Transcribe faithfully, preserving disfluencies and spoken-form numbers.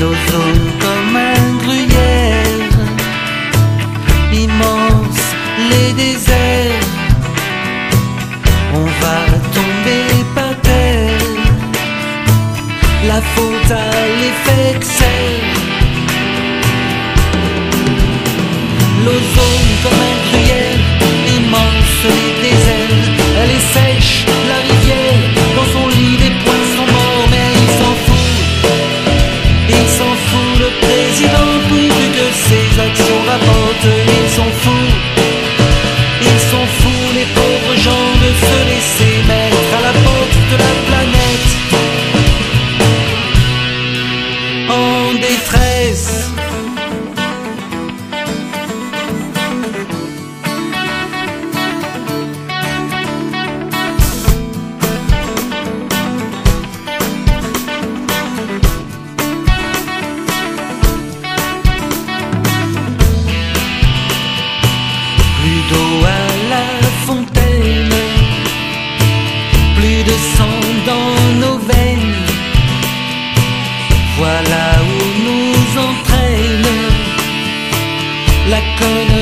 l'ozone comme un gruyère, immense les déserts, on va tomber par terre, la faute à l'effet de serre. L'ozone comme un gruyère, immense les déserts, elle est sèche, la rivière, dans son lit des poissons morts, mais il s'en fout, il s'en fout, le président, pourvu que ses actions rapportent, ils sont fous, ils sont fous, les pauvres gens, de se laisser mettre à la porte de la planète, en détresse. Plus d'eau à la fontaine, plus de sang dans nos veines, voilà où nous entraîne la connerie.